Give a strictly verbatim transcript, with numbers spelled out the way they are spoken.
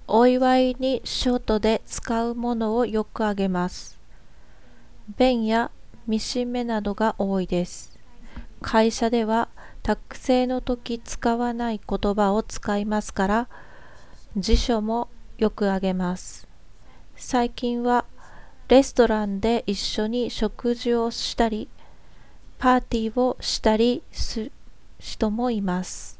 お祝いにショートで使うものをよくあげます。弁やミシン目などが多いです。会社では託成の時使わない言葉を使いますから、辞書もよくあげます。最近はレストランで一緒に食事をしたり、パーティーをしたりする人もいます。